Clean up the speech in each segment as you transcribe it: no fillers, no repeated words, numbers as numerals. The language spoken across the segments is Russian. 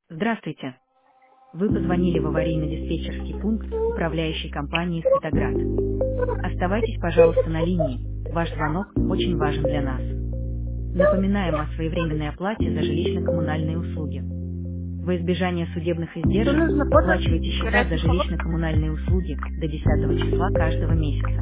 Здравствуйте. Вы позвонили в аварийно-диспетчерский пункт управляющей компании «Светоград». Оставайтесь, пожалуйста, на линии. Ваш звонок очень важен для нас. Напоминаем о своевременной оплате за жилищно-коммунальные услуги. Во избежание судебных Что издержек нужно подать оплачивайте счета за горячий холод? жилищно-коммунальные услуги до 10 числа каждого месяца.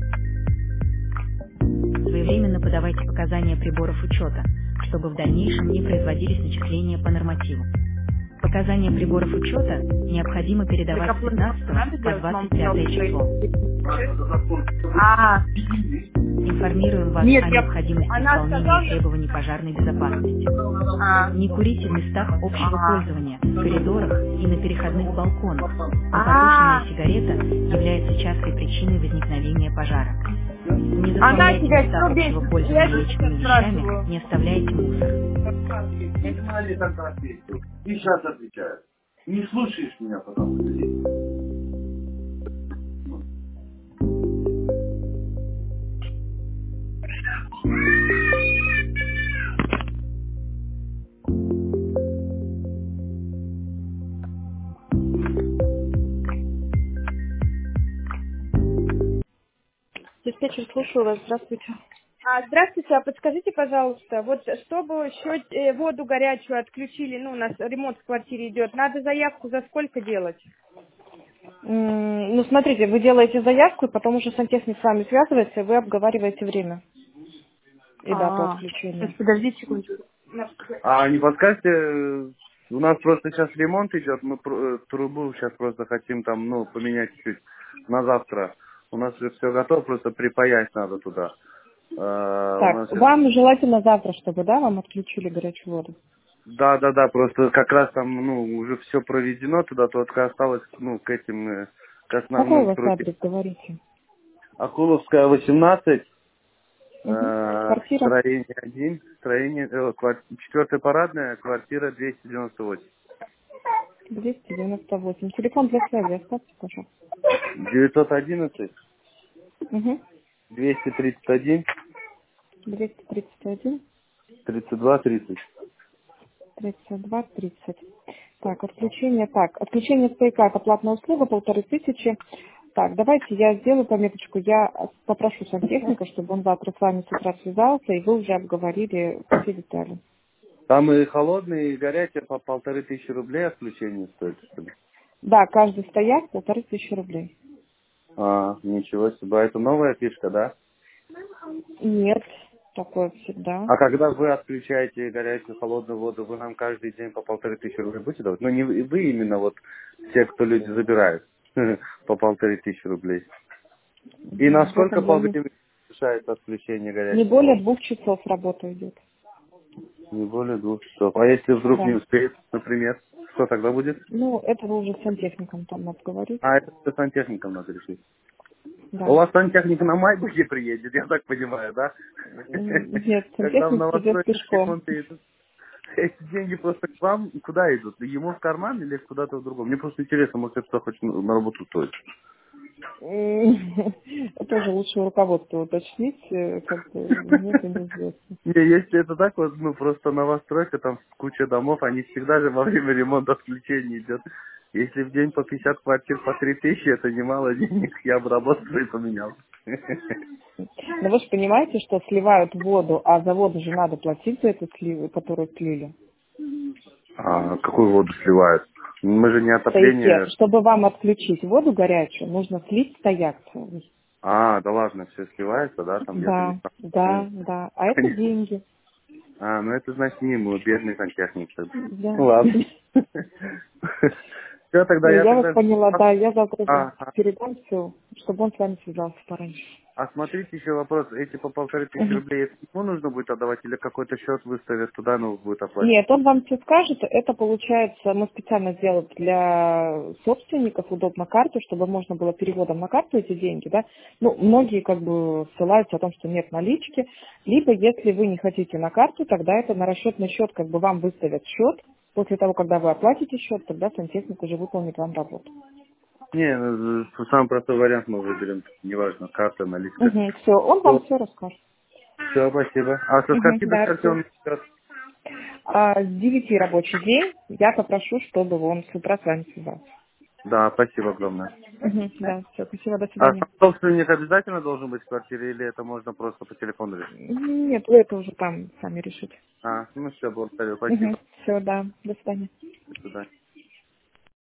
Своевременно подавайте показания приборов учета, чтобы в дальнейшем не производились начисления по нормативу. Показания приборов учета необходимо передавать с Рекопланировку 15 надо по делать, мам, 25 число. А, Информируем вас нет, о я... необходимости Она исполнения сказала... требований пожарной безопасности. А, Не курите в местах общего ага. пользования, в коридорах и на переходных балконах. А, Непотушенная сигарета является частой причиной возникновения пожара. Не она заполняйте тебя места что общего бесит? Я пользования это сейчас личными вещами, спрашиваю. не оставляйте мусор. Минимальный тогда ответил. И сейчас отвечаю. Не слушаешь меня, потому что здесь. Диспетчер, слушаю вас. Здравствуйте. Здравствуйте, а подскажите, пожалуйста, вот чтобы воду горячую отключили, ну, у нас ремонт в квартире идет, надо заявку за сколько делать? Ну, смотрите, вы делаете заявку, и потом уже сантехник с вами связывается, и вы обговариваете время и дату Сейчас, отключения. подождите секунду. А не подскажете, у нас просто сейчас ремонт идет, мы трубу сейчас просто хотим там, ну, поменять чуть на завтра. У нас уже все готово, просто припаять надо туда. У нас Так, сейчас... вам желательно завтра, чтобы, да, вам отключили горячую воду? Да, просто как раз там, ну, уже все проведено туда, только осталось, ну, к этим, к Какой у основным вас трубе. адрес, говорите? Акуловская, 18, Угу. Квартира строение 1, строение, 4-я парадная, квартира 298. 298. Телефон для связи оставьте, пожалуйста. 911, Угу. 231, 231, 32, 30. 32, 30. Так, отключение. Так, отключение стояка, это платная услуга, 1500. Так, давайте я сделаю пометочку. Я попрошу сантехника, чтобы он завтра с вами с утра связался, и вы уже обговорили все детали. Там и холодные, и горячие по 1500 рублей отключение стоит, что ли? Да, каждый стояк 1500 рублей. Ничего себе. А это новая фишка, да? Нет, такое всегда. А когда вы отключаете горячую, холодную воду, вы нам каждый день по 1500 рублей будете давать? Ну, не вы именно, вот те, кто люди забирают по 1500 рублей. И В насколько этом по я не... времени решается отключение Не горячей более воды? 2 часов работа идет. Не более 2 часов. А если вдруг не Да. успеет, например, что тогда будет? Ну, это вы уже с сантехником там обговорите. Это с сантехником надо решить. У Да. вас сантехник на Майбахе приедет, я так понимаю, да? Нет, Когда в сантехник придет новостройках пешком. ремонты идут. Эти деньги просто к вам куда идут? Ему в карман или куда-то в другом? Мне просто интересно, может, это хоть на работу стоит. Тоже лучше руководство уточнить, как бы мне это неизвестно. Не, если это так вот, ну просто новостройка, там куча домов, они всегда же во время ремонта отключение идет. Если в день по 50 квартир по 3000, это немало денег, я бы работу и поменял. Но вы же понимаете, что сливают воду, а за воду же надо платить за эту сливу, которую слили. А какую воду сливают? Мы же не Стоите, отопление. чтобы вам отключить воду горячую, нужно слить стояк целый. Да ладно, все сливается, да, там где-то Да, местах. да. А это деньги. Ну это значит не мы, бедный сантехник. Да. Ну ладно. Все, тогда Не, я я вас тогда... поняла, да, я завтра же Ага. передам все, чтобы он с вами связался пораньше. А смотрите еще вопрос, эти по 1500 Мгм. рублей, ему нужно будет отдавать или какой-то счет выставят туда, но будет оплачивать? Нет, он вам все скажет. Это получается, мы специально сделали для собственников удобно карту, чтобы можно было переводом на карту эти деньги, да. Ну, многие как бы ссылаются о том, что нет налички. Либо, если вы не хотите на карту, тогда это на расчетный счет, как бы вам выставят счет. После того, когда вы оплатите счет, тогда сантехник уже выполнит вам работу. Не, самый простой вариант мы выберем, неважно, карта, наличка. Угу, все, он вам все расскажет. Все, спасибо. А со Угу, скольки до да, скольки все. он идет? С 9 рабочий день я попрошу, чтобы он с утра с вами связался. Да, спасибо огромное. Да, все, спасибо, до А свидания. собственник обязательно должен быть в квартире или это можно просто по телефону решить? Нет, вы это уже там сами решите. Ну все, благодарю, спасибо. Все, да, до свидания. До свидания.